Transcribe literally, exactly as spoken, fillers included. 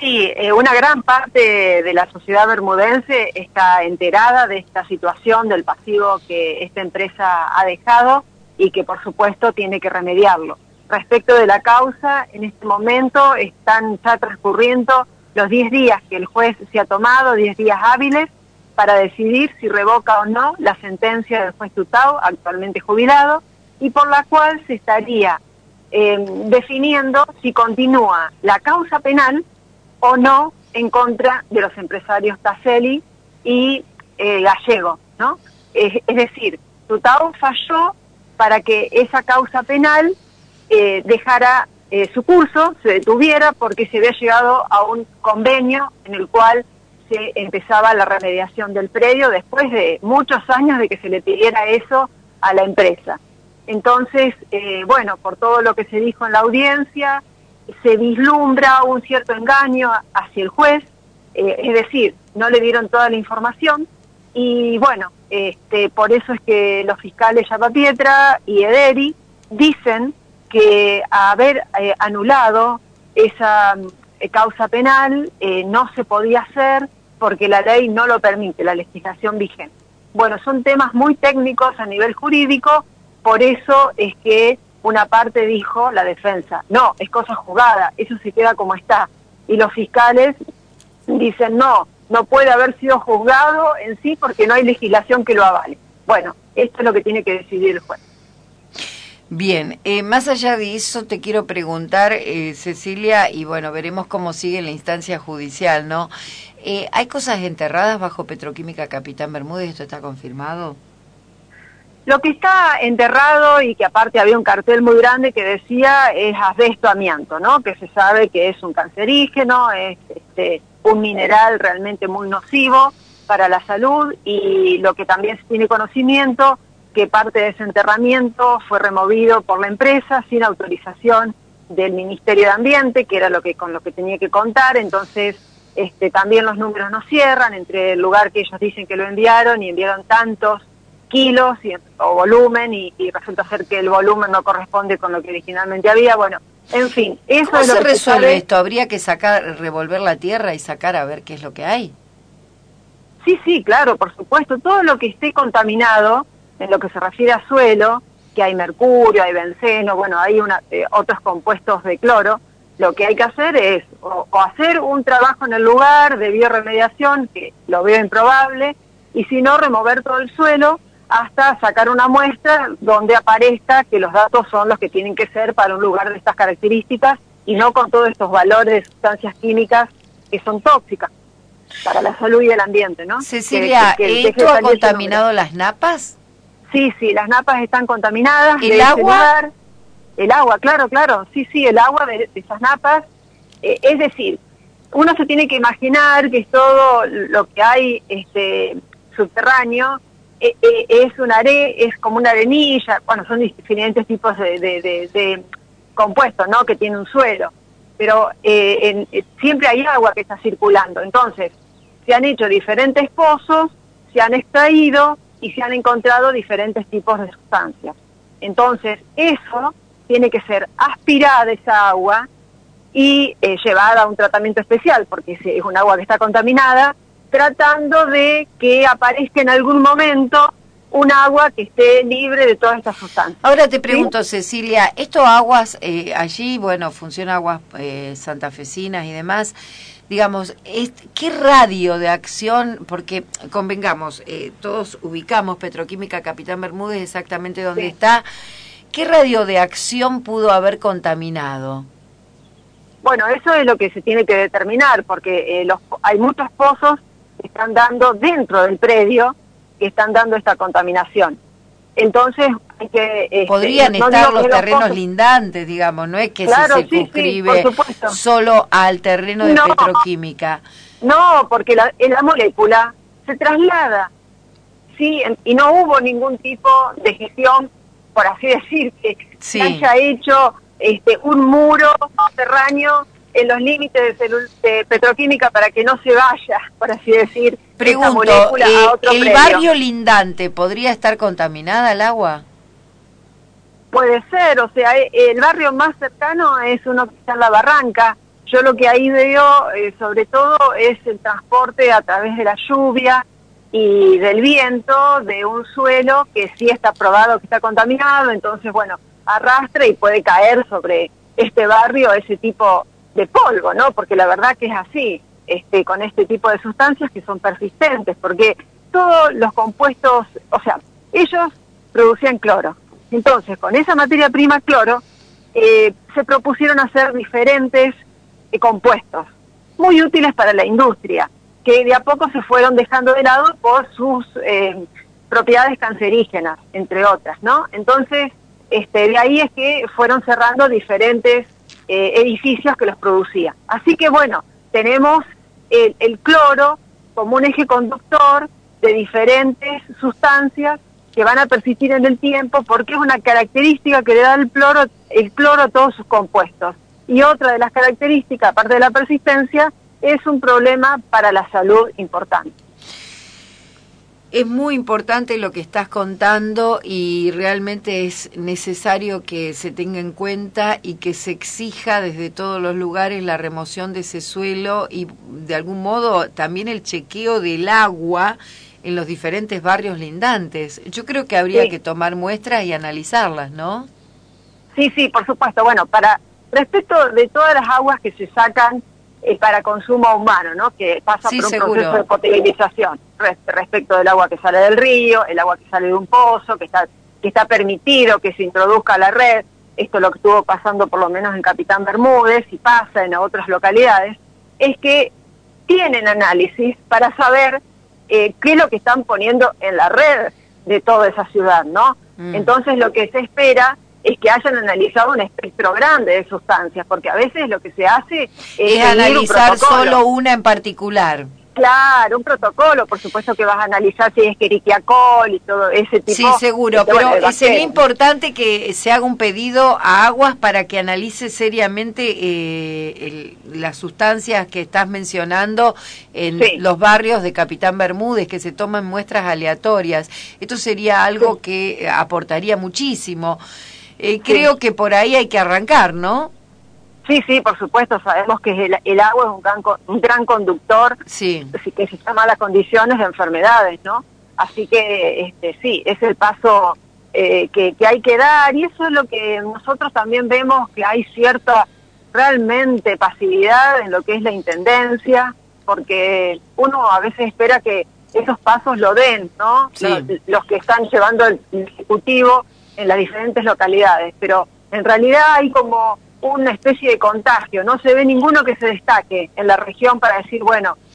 sí, eh, una gran parte de la sociedad bermudense está enterada de esta situación, del pasivo que esta empresa ha dejado y que por supuesto tiene que remediarlo. Respecto de la causa, en este momento están ya transcurriendo los diez días que el juez se ha tomado, diez días hábiles, para decidir si revoca o no la sentencia del juez Tutau, actualmente jubilado, y por la cual se estaría eh, definiendo si continúa la causa penal o no en contra de los empresarios Taselli y eh, Gallego, ¿no? Es, es decir, Tutau falló para que esa causa penal eh, dejara eh, su curso, se detuviera, porque se había llegado a un convenio en el cual se empezaba la remediación del predio después de muchos años de que se le pidiera eso a la empresa. Entonces, eh, bueno, por todo lo que se dijo en la audiencia, se vislumbra un cierto engaño hacia el juez, eh, es decir, no le dieron toda la información, y bueno, este, por eso es que los fiscales Llapapietra y Ederi dicen que haber eh, anulado esa eh, causa penal eh, no se podía hacer porque la ley no lo permite, la legislación vigente. Bueno, son temas muy técnicos a nivel jurídico, por eso es que una parte dijo la defensa, no, es cosa juzgada, eso se queda como está. Y los fiscales dicen, no, no puede haber sido juzgado en sí porque no hay legislación que lo avale. Bueno, esto es lo que tiene que decidir el juez. Bien, eh, más allá de eso te quiero preguntar, eh, Cecilia, y bueno, veremos cómo sigue la instancia judicial, ¿no? Eh, ¿Hay cosas enterradas bajo Petroquímica Capitán Bermúdez? ¿Esto está confirmado? Lo que está enterrado, y que aparte había un cartel muy grande que decía, es asbesto amianto, ¿no? Que se sabe que es un cancerígeno, es este, un mineral realmente muy nocivo para la salud, y lo que también se tiene conocimiento, que parte de ese enterramiento fue removido por la empresa sin autorización del Ministerio de Ambiente, que era lo que con lo que tenía que contar. Entonces este, también los números no cierran entre el lugar que ellos dicen que lo enviaron y enviaron tantos kilos y, o volumen y, y resulta ser que el volumen no corresponde con lo que originalmente había. Bueno, en fin, eso ¿Cómo es lo se que resuelve se sabe. esto? ¿Habría que sacar, revolver la tierra y sacar a ver qué es lo que hay? Sí, sí, claro, por supuesto. Todo lo que esté contaminado, en lo que se refiere a suelo, que hay mercurio, hay benceno, bueno, hay una, eh, otros compuestos de cloro, lo que hay que hacer es o, o hacer un trabajo en el lugar de bioremediación, que lo veo improbable, y si no, remover todo el suelo hasta sacar una muestra donde aparezca que los datos son los que tienen que ser para un lugar de estas características y no con todos estos valores de sustancias químicas que son tóxicas para la salud y el ambiente, ¿no? Cecilia, que, que, que ¿esto ha contaminado las napas? Sí, sí, las napas están contaminadas. ¿El de agua? Ese lugar. El agua, claro, claro, sí, sí, el agua de, de esas napas. Eh, es decir, uno se tiene que imaginar que es todo lo que hay este, subterráneo, eh, eh, es una are, es como una arenilla, bueno, son diferentes tipos de, de, de, de compuestos, ¿no?, que tiene un suelo, pero eh, en, eh, siempre hay agua que está circulando. Entonces, se han hecho diferentes pozos, se han extraído y se han encontrado diferentes tipos de sustancias. Entonces, eso tiene que ser aspirada esa agua y eh, llevada a un tratamiento especial, porque es un agua que está contaminada, tratando de que aparezca en algún momento un agua que esté libre de todas estas sustancias. Ahora te pregunto, ¿sí? Cecilia, estos aguas, eh, allí, bueno, funcionan aguas eh, santafesinas y demás, digamos, ¿qué radio de acción? Porque convengamos, eh, todos ubicamos Petroquímica Capitán Bermúdez exactamente donde sí. está. ¿Qué radio de acción pudo haber contaminado? Bueno, eso es lo que se tiene que determinar, porque eh, los, hay muchos pozos que están dando dentro del predio, que están dando esta contaminación. Entonces, hay que... Este, Podrían no estar los los terrenos pozos... lindantes, digamos, no es que claro, se circunscribe sí, sí, solo al terreno de no, Petroquímica. No, porque la, la molécula se traslada, ¿sí? Y no hubo ningún tipo de gestión, por así decir, que sí. se haya hecho este, un muro subterráneo en los límites de, de Petroquímica para que no se vaya, por así decir, Pregunto, esa molécula eh, a otro ¿el predio. barrio lindante podría estar contaminada el agua? Puede ser, o sea, el barrio más cercano es uno que está en La Barranca. yo lo que ahí veo, eh, sobre todo, es el transporte a través de la lluvia y del viento de un suelo que sí está probado que está contaminado, entonces, bueno, arrastra y puede caer sobre este barrio ese tipo de polvo, ¿no? Porque la verdad que es así, este, con este tipo de sustancias que son persistentes, porque todos los compuestos, o sea, ellos producían cloro. Entonces, con esa materia prima cloro, eh, se propusieron hacer diferentes eh, compuestos, muy útiles para la industria, que de a poco se fueron dejando de lado por sus eh, propiedades cancerígenas, entre otras, ¿no? Entonces, este, de ahí es que fueron cerrando diferentes eh, edificios que los producían. Así que, bueno, tenemos el, el cloro como un eje conductor de diferentes sustancias que van a persistir en el tiempo, porque es una característica que le da el cloro, el cloro a todos sus compuestos. Y otra de las características, aparte de la persistencia, es un problema para la salud importante. Es muy importante lo que estás contando y realmente es necesario que se tenga en cuenta y que se exija desde todos los lugares la remoción de ese suelo y de algún modo también el chequeo del agua en los diferentes barrios lindantes. Yo creo que habría sí. que tomar muestras y analizarlas, ¿no? Sí, sí, por supuesto. Bueno, para respecto de todas las aguas que se sacan eh, para consumo humano, ¿no? Que pasa sí, por un seguro. proceso de potabilización, res, respecto del agua que sale del río, el agua que sale de un pozo, que está que está permitido que se introduzca a la red. Esto es lo que estuvo pasando por lo menos en Capitán Bermúdez y pasa en otras localidades, es que tienen análisis para saber Eh, qué es lo que están poniendo en la red de toda esa ciudad, ¿no? Mm. Entonces lo que se espera es que hayan analizado un espectro grande de sustancias, porque a veces lo que se hace es, es analizar solo una en particular. Claro, un protocolo, por supuesto que vas a analizar si es Escherichia coli y todo ese tipo. Sí, seguro, pero bueno, sería importante que se haga un pedido a Aguas para que analice seriamente eh, el, las sustancias que estás mencionando en sí. los barrios de Capitán Bermúdez, que se toman muestras aleatorias. Esto sería algo sí. que aportaría muchísimo. Eh, creo sí. que por ahí hay que arrancar, ¿no? Sí, sí, por supuesto, sabemos que el, el agua es un gran, un gran conductor, sí. que si está en malas condiciones de enfermedades, ¿no? Así que este, sí, es el paso eh, que, que hay que dar, y eso es lo que nosotros también vemos, que hay cierta realmente pasividad en lo que es la intendencia, porque uno a veces espera que esos pasos lo den, ¿no? Sí. Los, los que están llevando el ejecutivo en las diferentes localidades, pero en realidad hay como una especie de contagio, no se ve ninguno que se destaque en la región para decir, bueno,